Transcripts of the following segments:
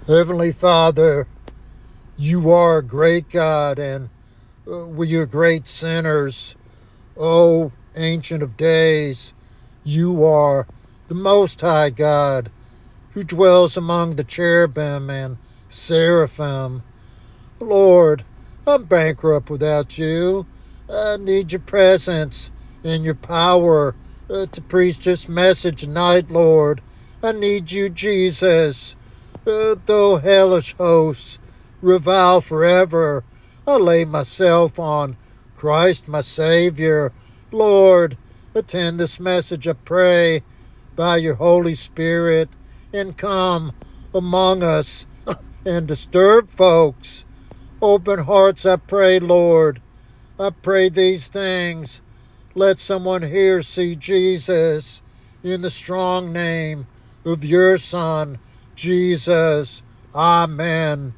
Heavenly Father, you are a great God, and we are great sinners. O Ancient of Days, you are the Most High God, who dwells among the cherubim and seraphim. Lord, I'm bankrupt without you. I need your presence and your power to preach this message tonight, Lord. I need you, Jesus. Though hellish hosts revile forever, I lay myself on Christ my Savior. Lord, attend this message, I pray, by your Holy Spirit, and come among us and disturb folks. Open hearts, I pray, Lord. I pray these things. Let someone here see Jesus in the strong name of your Son, Jesus. Amen.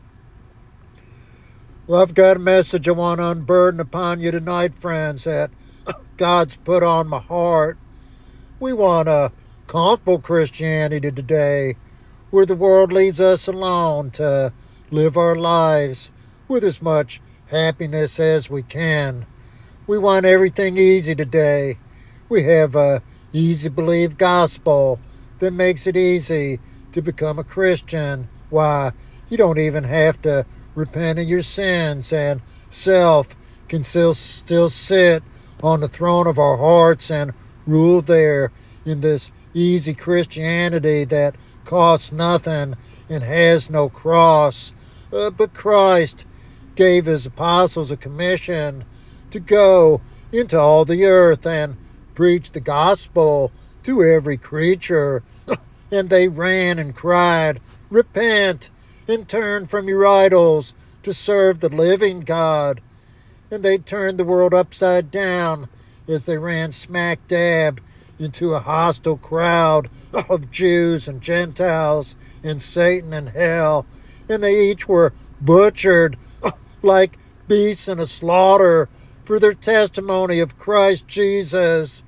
Well, I've got a message I want to unburden upon you tonight, friends, that God's put on my heart. We want a comfortable Christianity today, where the world leaves us alone to live our lives with as much happiness as we can. We want everything easy today. We have a easy believe gospel that makes it easy to become a Christian. Why, you don't even have to repent of your sins, and self can still sit on the throne of our hearts and rule there in this easy Christianity that costs nothing and has no cross. But Christ gave his apostles a commission to go into all the earth and preach the gospel to every creature. And they ran and cried, "Repent and turn from your idols to serve the living God." And they turned the world upside down as they ran smack dab into a hostile crowd of Jews and Gentiles and Satan and hell. And they each were butchered like beasts in a slaughter for their testimony of Christ Jesus.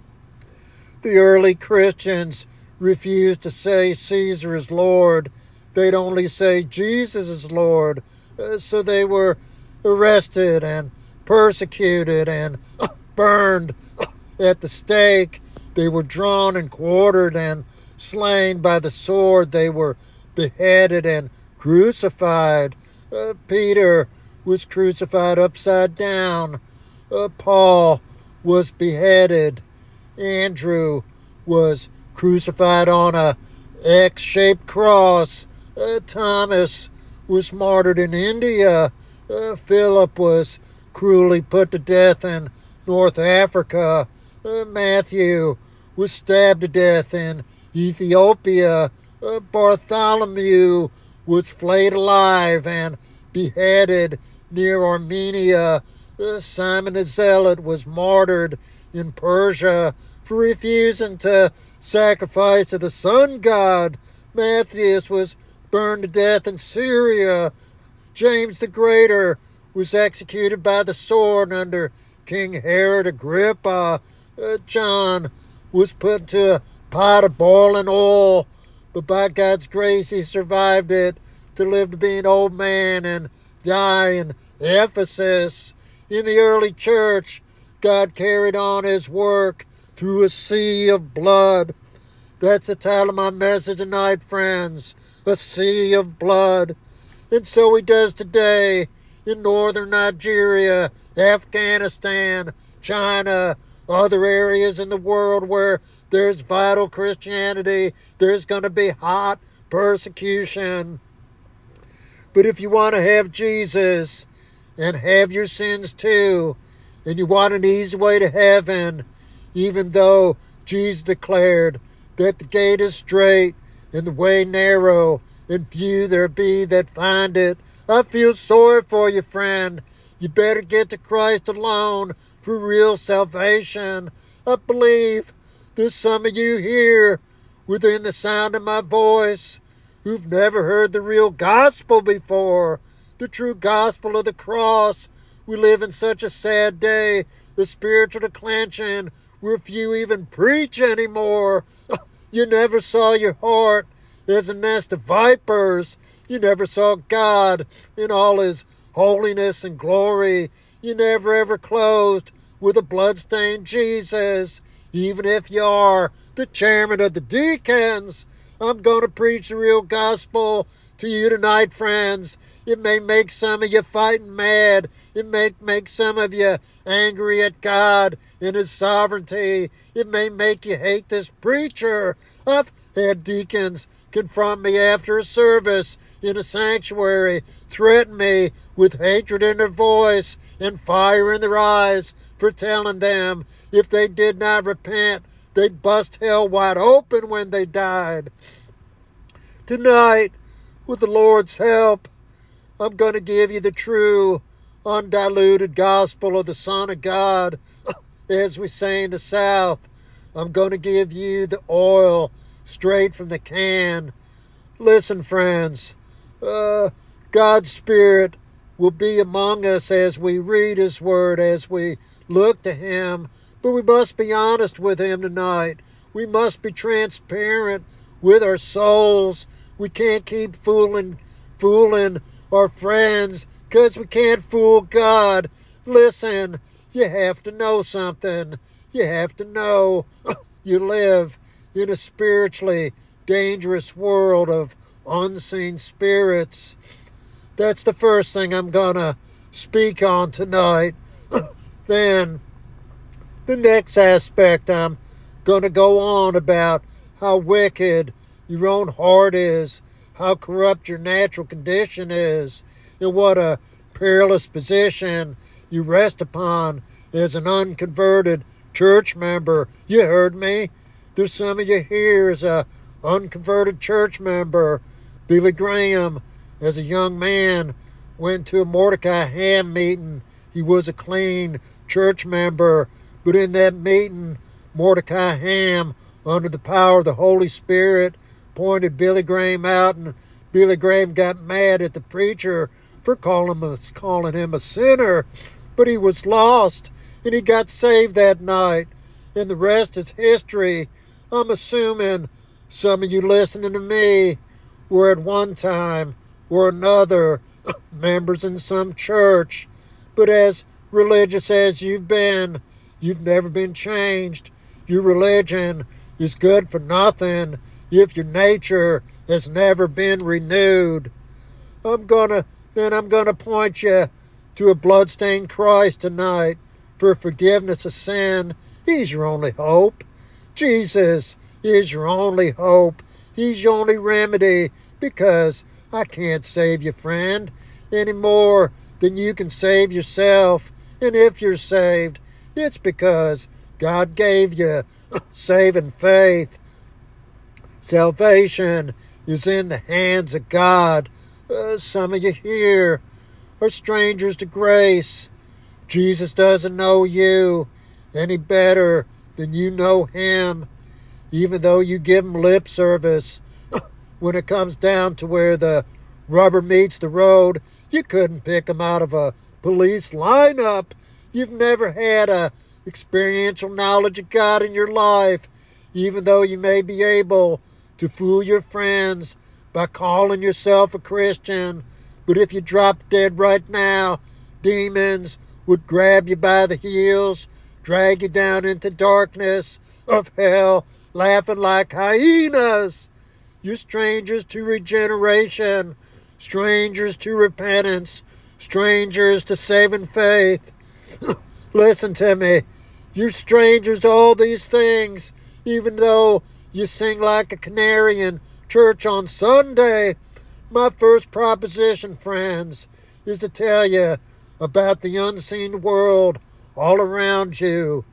The early Christians refused to say Caesar is Lord. They'd only say Jesus is Lord. So they were arrested and persecuted and burned at the stake. They were drawn and quartered and slain by the sword. They were beheaded and crucified. Peter was crucified upside down. Paul was beheaded. Andrew was crucified on a X-shaped cross. Thomas was martyred in India. Philip was cruelly put to death in North Africa. Matthew was stabbed to death in Ethiopia. Bartholomew was flayed alive and beheaded near Armenia. Simon the Zealot was martyred in Persia for refusing to sacrifice to the sun god. Matthias was burned to death in Syria. James the Greater was executed by the sword under King Herod Agrippa. John was put into a pot of boiling oil, but by God's grace he survived it to live to be an old man and die in Ephesus. In the early church, God carried on his work through a sea of blood. That's the title of my message tonight, friends. A sea of blood. And so he does today in northern Nigeria, Afghanistan, China, other areas in the world where there's vital Christianity. There's going to be hot persecution. But if you want to have Jesus and have your sins too, and you want an easy way to heaven, even though Jesus declared that the gate is straight and the way narrow, and few there be that find it, I feel sorry for you, friend. You better get to Christ alone for real salvation. I believe there's some of you here within the sound of my voice who've never heard the real gospel before, the true gospel of the cross. We live in such a sad day, the spiritual declension, where few even preach anymore. You never saw your heart as a nest of vipers. You never saw God in all his holiness and glory. You never ever closed with a bloodstained Jesus. Even if you are the chairman of the deacons, I'm going to preach the real gospel to you tonight, friends. It may make some of you fighting mad. It may make some of you angry at God and his sovereignty. It may make you hate this preacher. I've had deacons confront me after a service in a sanctuary, threaten me with hatred in their voice and fire in their eyes for telling them if they did not repent, they'd bust hell wide open when they died. Tonight, with the Lord's help, I'm going to give you the true, undiluted gospel of the Son of God. As we say in the South, I'm going to give you the oil straight from the can. Listen, friends, God's Spirit will be among us as we read his word, as we look to him. But we must be honest with him tonight. We must be transparent with our souls. We can't keep fooling our friends because we can't fool God. Listen, you have to know something. You have to know you live in a spiritually dangerous world of unseen spirits. That's the first thing I'm going to speak on tonight. Then, the next aspect, I'm going to go on about how wicked your own heart is, how corrupt your natural condition is, and what a perilous position you rest upon as an unconverted church member. You heard me. There's some of you here as a unconverted church member. Billy Graham, as a young man, went to a Mordecai Ham meeting. He was a clean church member, but in that meeting, Mordecai Ham, under the power of the Holy Spirit, pointed Billy Graham out, and Billy Graham got mad at the preacher for calling him a sinner. But he was lost, and he got saved that night, and the rest is history. I'm assuming some of you listening to me were at one time or another members in some church, but as religious as you've been, you've never been changed. Your religion is good for nothing if your nature has never been renewed. I'm gonna point you to a bloodstained Christ tonight for forgiveness of sin. He's your only hope. Jesus is your only hope. He's your only remedy, because I can't save you, friend, any more than you can save yourself. And if you're saved, it's because God gave you saving faith. Salvation is in the hands of God. Some of you here are strangers to grace. Jesus doesn't know you any better than you know him, even though you give him lip service. When it comes down to where the rubber meets the road, you couldn't pick him out of a police lineup. You've never had a experiential knowledge of God in your life, even though you may be able to fool your friends by calling yourself a Christian. But if you drop dead right now, demons would grab you by the heels, drag you down into darkness of hell, laughing like hyenas. You're strangers to regeneration, strangers to repentance, strangers to saving faith. Listen to me. You're strangers to all these things, even though you sing like a canary in church on Sunday. My first proposition, friends, is to tell you about the unseen world all around you.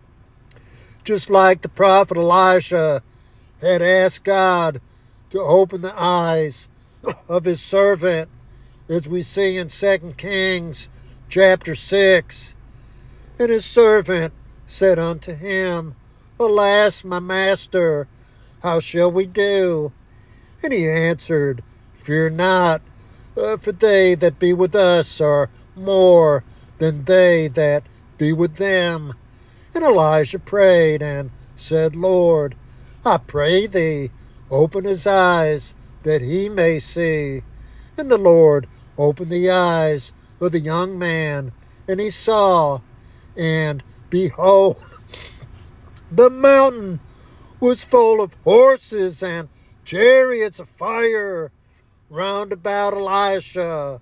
Just like the prophet Elisha had asked God to open the eyes of his servant, as we see in 2 Kings chapter 6. And his servant said unto him, Alas, my master, how shall we do? And he answered, Fear not, for they that be with us are more than they that be with them. And Elijah prayed and said, Lord, I pray thee, open his eyes, that he may see. And the Lord opened the eyes of the young man, and he saw, and behold, the mountain was full of horses and chariots of fire round about Elisha.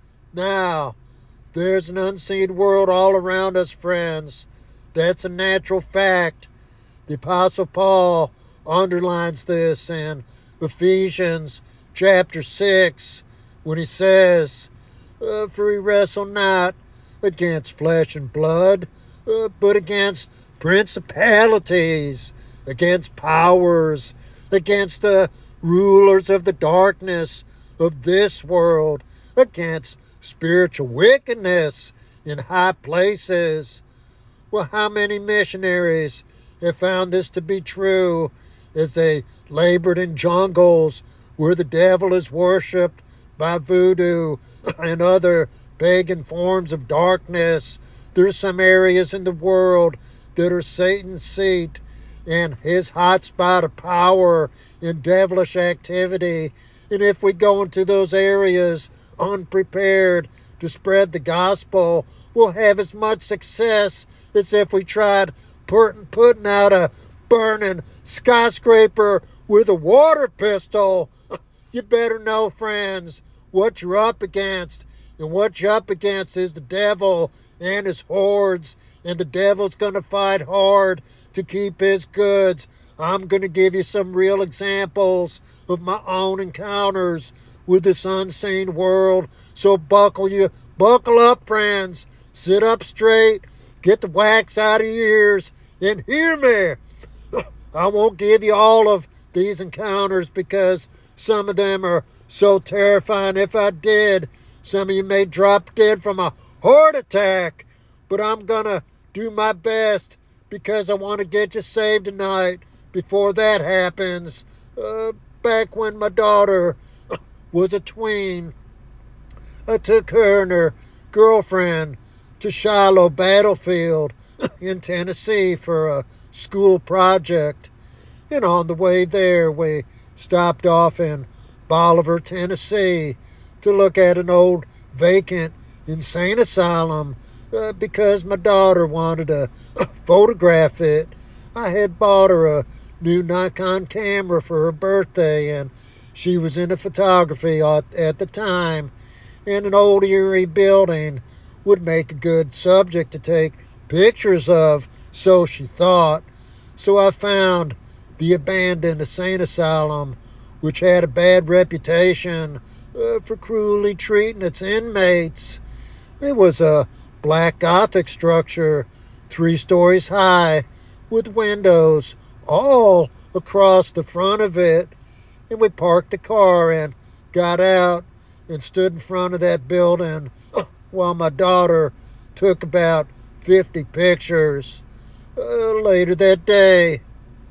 Now, there's an unseen world all around us, friends. That's a natural fact. The Apostle Paul underlines this in Ephesians chapter 6 when he says, For we wrestle not against flesh and blood, but against principalities, against powers, against the rulers of the darkness of this world, against spiritual wickedness in high places. Well, how many missionaries have found this to be true as they labored in jungles where the devil is worshipped by voodoo and other pagan forms of darkness? There's some areas in the world that are Satan's seat and his hotspot of power and devilish activity. And if we go into those areas unprepared to spread the gospel, we'll have as much success as if we tried putting out a burning skyscraper with a water pistol. You better know, friends, what you're up against. And what you're up against is the devil and his hordes. And the devil's going to fight hard to keep his goods. I'm going to give you some real examples of my own encounters with this unseen world. So buckle up, friends. Sit up straight. Get the wax out of your ears and hear me. I won't give you all of these encounters because some of them are so terrifying. If I did, some of you may drop dead from a heart attack. But I'm going to do my best because I want to get you saved tonight before that happens. Back when my daughter was a tween, I took her and her girlfriend to Shiloh Battlefield in Tennessee for a school project. And on the way there, we stopped off in Bolivar, Tennessee to look at an old vacant insane asylum because my daughter wanted to photograph it. I had bought her a new Nikon camera for her birthday, and she was into photography at the time. And an old eerie building would make a good subject to take pictures of, so she thought. So I found the abandoned insane asylum, which had a bad reputation for cruelly treating its inmates. It was a black Gothic structure, 3 stories high, with windows all across the front of it. And we parked the car and got out and stood in front of that building while my daughter took about 50 pictures. Later that day,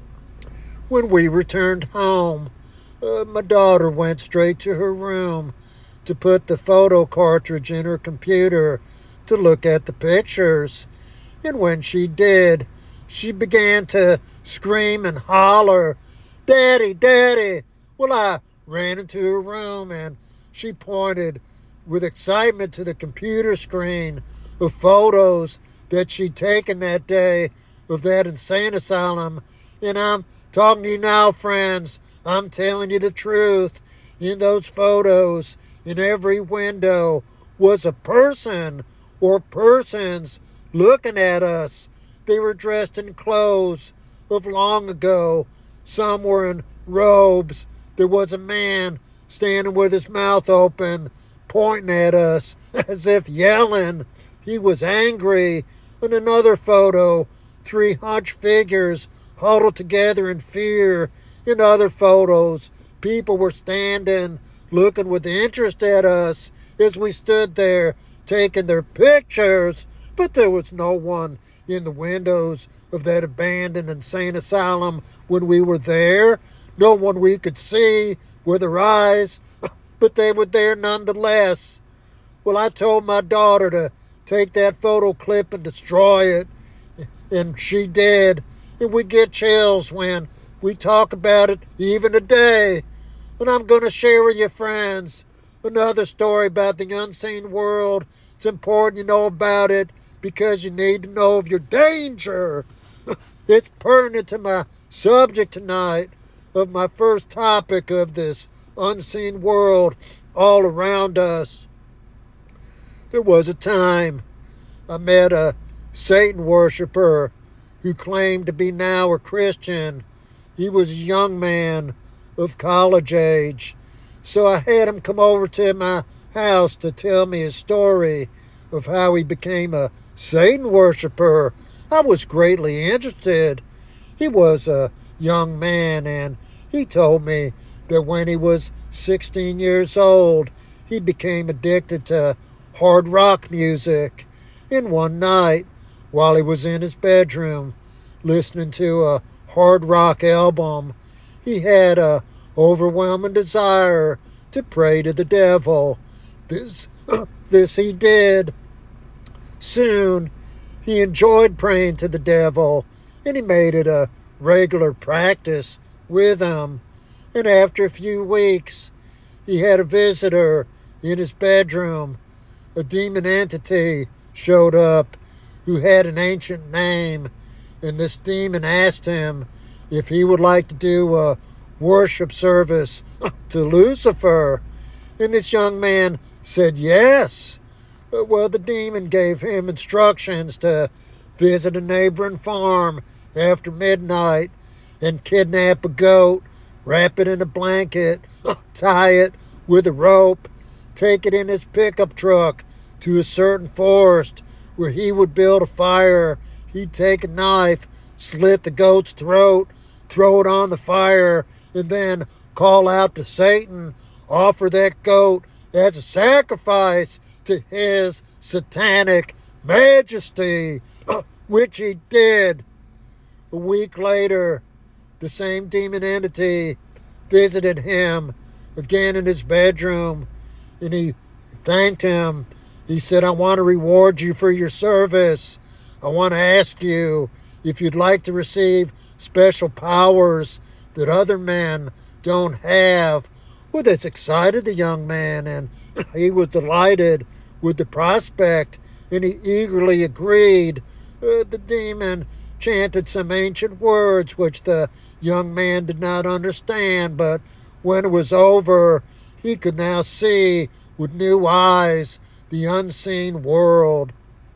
when we returned home, my daughter went straight to her room to put the photo cartridge in her computer to look at the pictures. And when she did, she began to scream and holler, "Daddy, Daddy!" Well, I ran into her room and she pointed with excitement to the computer screen of photos that she'd taken that day of that insane asylum. And I'm talking to you now, friends. I'm telling you the truth. In those photos, in every window, was a person or persons looking at us. They were dressed in clothes of long ago. Some were in robes. There was a man standing with his mouth open, pointing at us as if yelling. He was angry. In another photo, 3 hunched figures huddled together in fear. In other photos, people were standing, looking with interest at us as we stood there taking their pictures. But there was no one in the windows of that abandoned insane asylum when we were there. No one we could see with our eyes, but they were there nonetheless. Well, I told my daughter to take that photo clip and destroy it, and she did. And we get chills when we talk about it even today. And I'm going to share with you, friends, Another story about the unseen world. It's important you know about it because you need to know of your danger. It's pertinent to my subject tonight of my first topic of this unseen world all around us. There was a time I met a Satan worshiper who claimed to be now a Christian. He was a young man of college age. So I had him come over to my house to tell me his story of how he became a Satan worshiper. I was greatly interested. He was a young man, and he told me that when he was 16 years old, he became addicted to hard rock music. And one night, while he was in his bedroom listening to a hard rock album, he had a overwhelming desire to pray to the devil. This he did. Soon, he enjoyed praying to the devil, and he made it a regular practice with him. And after a few weeks, he had a visitor in his bedroom. A demon entity showed up who had an ancient name, and this demon asked him if he would like to do a worship service to Lucifer. And this young man said yes. Well, the demon gave him instructions to visit a neighboring farm after midnight and kidnap a goat, wrap it in a blanket, tie it with a rope, take it in his pickup truck to a certain forest where he would build a fire. He'd take a knife, slit the goat's throat, throw it on the fire, and then call out to Satan, offer that goat as a sacrifice to his satanic majesty, which he did. A week later, the same demon entity visited him again in his bedroom, and he thanked him. He said, I want to reward you for your service. I want to ask you if you'd like to receive special powers that other men don't have. Well, this excited the young man, and he was delighted with the prospect, and he eagerly agreed. The demon chanted some ancient words which the young man did not understand, but when it was over, he could now see with new eyes the unseen world.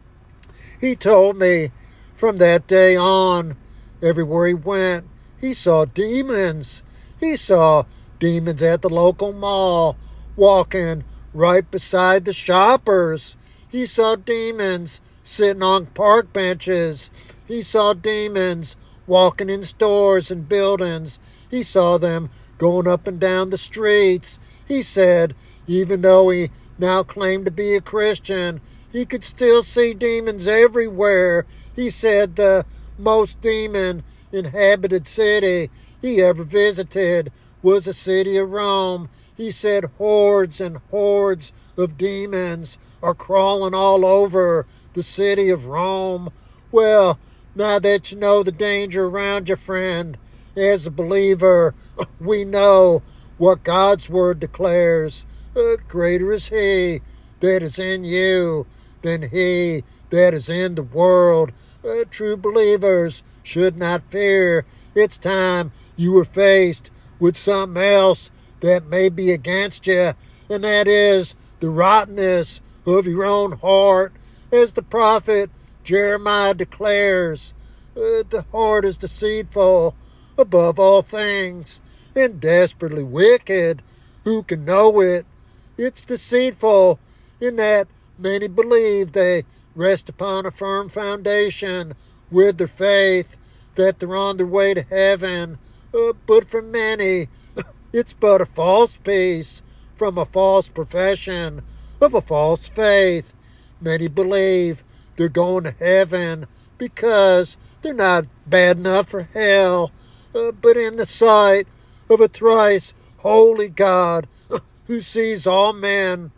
He told me from that day on, everywhere he went, he saw demons. He saw demons at the local mall, walking right beside the shoppers. He saw demons sitting on park benches. He saw demons walking in stores and buildings. He saw them going up and down the streets. He said, even though he now claimed to be a Christian, he could still see demons everywhere. He said the most demon-inhabited city he ever visited was the city of Rome. He said hordes and hordes of demons are crawling all over the city of Rome. Well, now that you know the danger around you, friend, as a believer, we know what God's word declares. Greater is he that is in you than he that is in the world. True believers should not fear. It's time you were faced with something else that may be against you, and that is the rottenness of your own heart. As the prophet Jeremiah declares, the heart is deceitful above all things and desperately wicked. Who can know it? It's deceitful in that many believe they rest upon a firm foundation with their faith, that they're on their way to heaven. But for many, it's but a false peace from a false profession of a false faith. Many believe they're going to heaven because they're not bad enough for hell. But in the sight of a thrice holy God who sees all men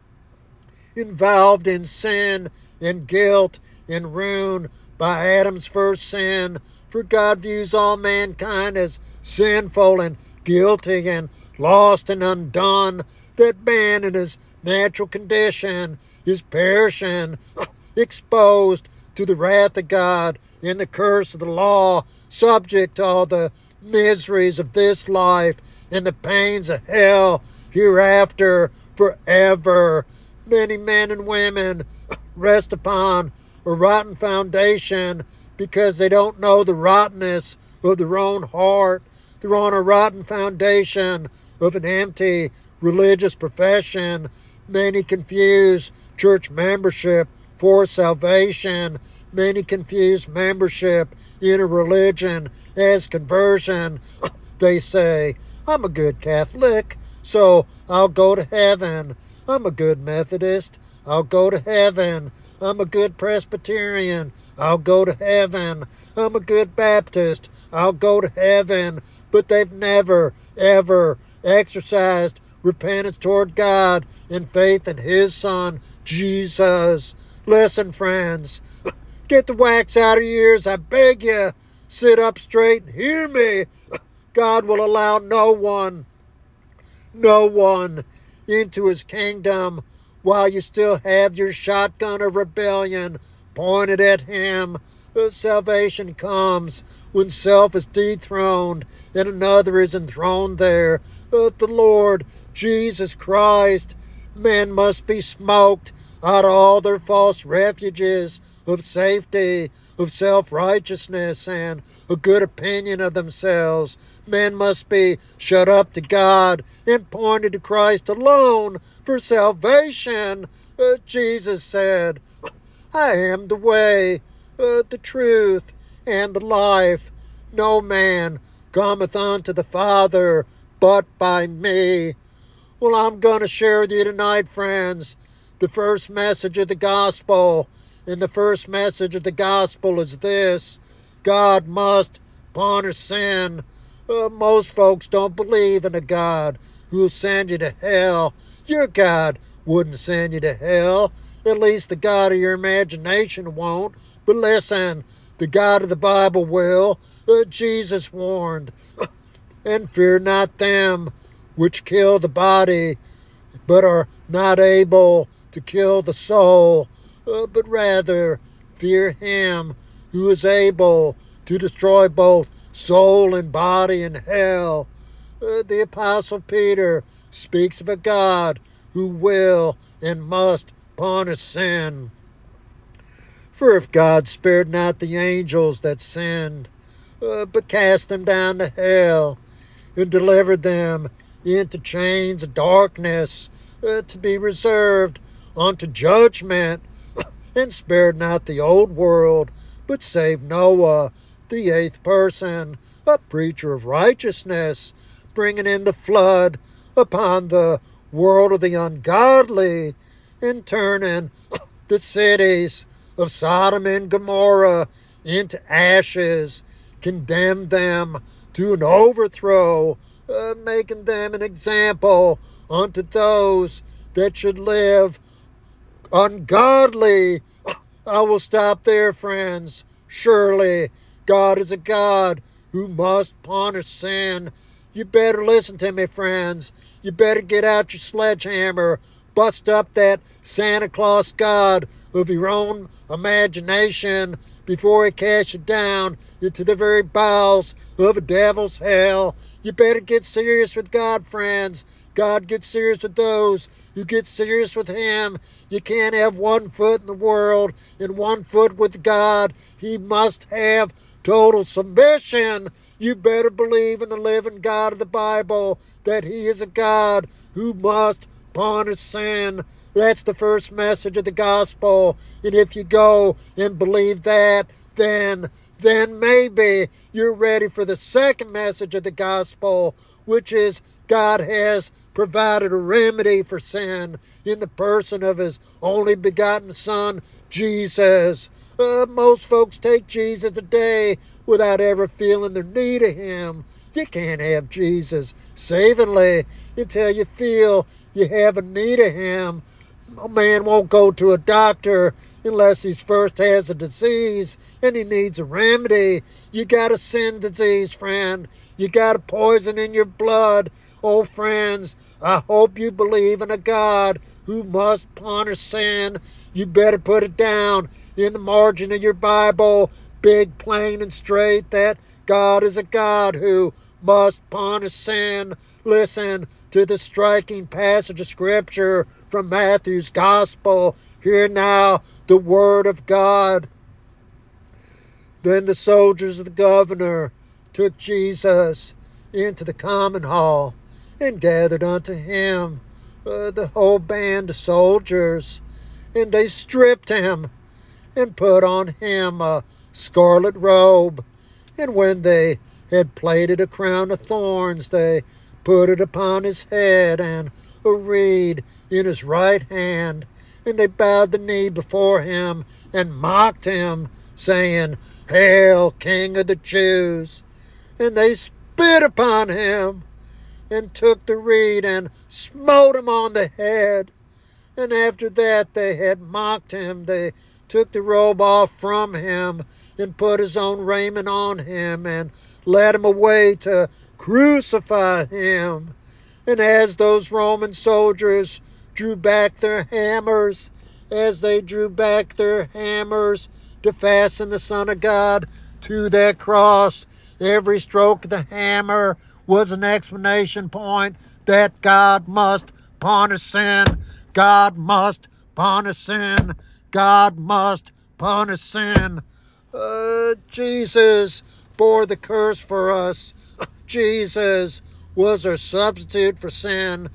involved in sin and guilt and ruin by Adam's first sin, for God views all mankind as sinful and guilty and lost and undone. that man in his natural condition is perishing, exposed to the wrath of God and the curse of the law, subject to all the miseries of this life and the pains of hell hereafter forever. Many men and women rest upon a rotten foundation because they don't know the rottenness of their own heart. They're on a rotten foundation of an empty religious profession. Many confuse church membership for salvation. Many confuse membership in a religion as conversion. They say, I'm a good Catholic, so I'll go to heaven. I'm a good Methodist, I'll go to heaven. I'm a good Presbyterian, I'll go to heaven. I'm a good Baptist, I'll go to heaven. But they've never, ever exercised repentance toward God and faith in His Son, Jesus. Listen, friends, get the wax out of your ears, I beg you. Sit up straight and hear me. God will allow no one into His kingdom while you still have your shotgun of rebellion pointed at Him. Salvation comes when self is dethroned and another is enthroned there. The Lord Jesus Christ. Men must be smoked out of all their false refuges of safety, of self-righteousness, and a good opinion of themselves. Men must be shut up to God and pointed to Christ alone for salvation. Jesus said, I am the way, the truth, and the life. No man cometh unto the Father but by me. Well, I'm going to share with you tonight, friends, the first message of the gospel. And the first message of the gospel is this: God must punish sin. Most folks don't believe in a God who'll send you to hell. Your God wouldn't send you to hell. At least the God of your imagination won't. But listen, the God of the Bible will. Jesus warned, and fear not them which kill the body, but are not able to kill the soul, but rather fear Him who is able to destroy both soul and body in hell. The Apostle Peter speaks of a God who will and must punish sin. For if God spared not the angels that sinned, but cast them down to hell, and delivered them into chains of darkness, to be reserved unto judgment, and spared not the old world, but saved Noah, the eighth person, a preacher of righteousness, bringing in the flood upon the world of the ungodly, and turning the cities of Sodom and Gomorrah into ashes, condemned them to an overthrow, making them an example unto those that should live ungodly. I will stop there, friends. Surely God is a God who must punish sin. You better listen to me, friends. You better get out your sledgehammer, bust up that Santa Claus God of your own imagination before He casts you down into the very bowels of a devil's hell. You better get serious with God, friends. God gets serious with those who get serious with Him. You can't have 1 foot in the world and 1 foot with God. He must have total submission. You better believe in the living God of the Bible, that He is a God who must punish sin. That's the first message of the gospel. And if you go and believe that, then maybe you're ready for the second message of the gospel, which is God has provided a remedy for sin in the person of His only begotten Son, Jesus. Most folks take Jesus today without ever feeling their need of Him. You can't have Jesus savingly until you feel you have a need of Him. A man won't go to a doctor unless he first has a disease and he needs a remedy. You got a sin disease, friend. You got a poison in your blood. Oh, friends, I hope you believe in a God who must punish sin. You better put it down in the margin of your Bible, big, plain, and straight, that God is a God who must punish sin. Listen to the striking passage of Scripture from Matthew's Gospel. Hear now the word of God. Then the soldiers of the governor took Jesus into the common hall and gathered unto him the whole band of soldiers, and they stripped him and put on him a scarlet robe. And when they had plaited a crown of thorns, they put it upon his head, and a reed in his right hand. And they bowed the knee before him and mocked him, saying, Hail, King of the Jews! And they spit upon him, and took the reed and smote him on the head. And after that they had mocked him, they took the robe off from him, and put his own raiment on him, and led him away to crucify him. And as those Roman soldiers drew back their hammers, as they drew back their hammers to fasten the Son of God to that cross, every stroke of the hammer was an exclamation point that God must punish sin. God must punish sin. God must punish sin. Jesus bore the curse for us. Jesus was our substitute for sin.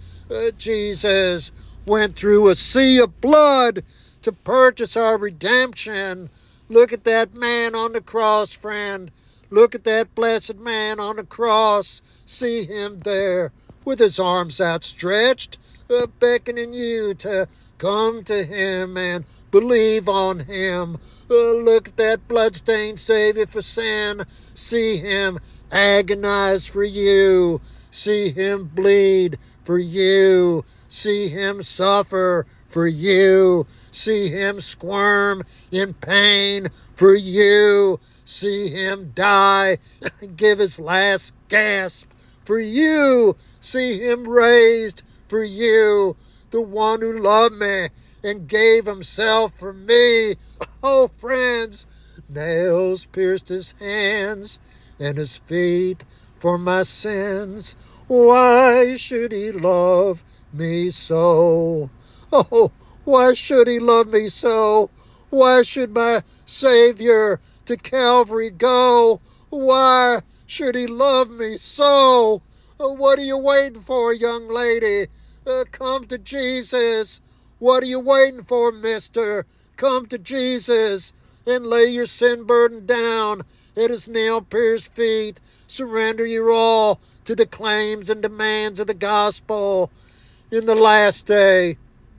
Jesus went through a sea of blood to purchase our redemption. Look at that man on the cross, friend. Look at that blessed man on the cross. See him there with his arms outstretched, beckoning you to come to him and believe on him. Look at that bloodstained Savior for sin. See him agonize for you. See him bleed for you. See him suffer for you. See him squirm in pain for you. See him die and give his last gasp for you. See him raised for you. The one who loved me and gave himself for me. Oh, friends, nails pierced his hands and his feet for my sins. Why should he love me so? Oh, why should he love me so? Why should my Savior to Calvary go? Why should he love me so? What are you waiting for, young lady? Come to Jesus. What are you waiting for, mister? Come to Jesus and lay your sin burden down at his nail-pierced feet. Surrender your all to the claims and demands of the gospel. In the last day,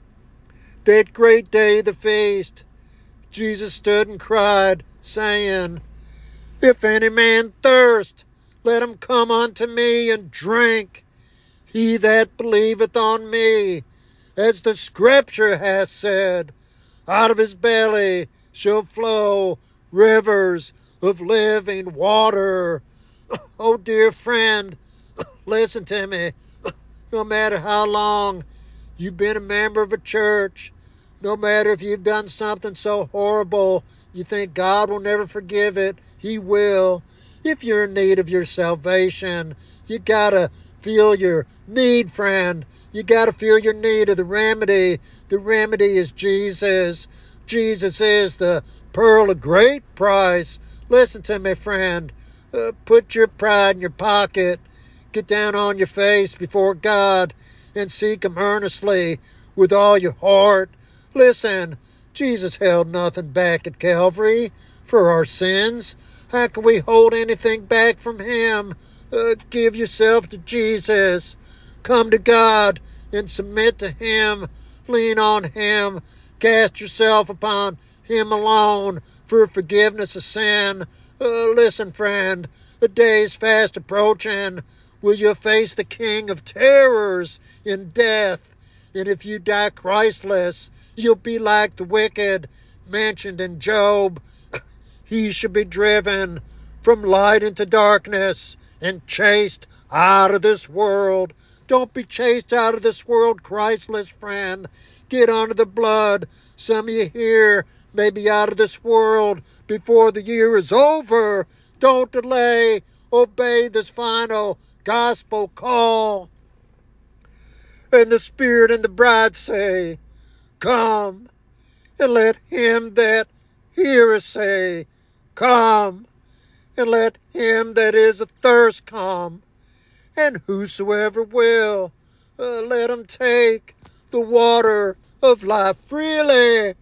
that great day, the feast, Jesus stood and cried, saying, If any man thirst, let him come unto me and drink. He that believeth on me, as the Scripture hath said, out of his belly shall flow rivers of living water. Oh, dear friend, listen to me. No matter how long you've been a member of a church, no matter if you've done something so horrible you think God will never forgive it, He will. If you're in need of your salvation, you gotta feel your need, friend. You gotta feel your need of the remedy. The remedy is Jesus. Jesus is the pearl of great price. Listen to me, friend. Put your pride in your pocket. Get down on your face before God and seek Him earnestly with all your heart. Listen, Jesus held nothing back at Calvary for our sins. How can we hold anything back from Him? Give yourself to Jesus. Come to God and submit to Him. Lean on Him. Cast yourself upon Him alone for forgiveness of sin. Listen, friend, the day is fast approaching. Will you face the King of terrors in death? And if you die Christless, you'll be like the wicked mentioned in Job. He should be driven from light into darkness and chased out of this world. Don't be chased out of this world, Christless friend. Get under the blood. Some of you here may be out of this world before the year is over. Don't delay. Obey this final gospel call. And the Spirit and the bride say, Come. And let him that heareth say, Come. And let him that is athirst come. And whosoever will, let him take the water of life freely.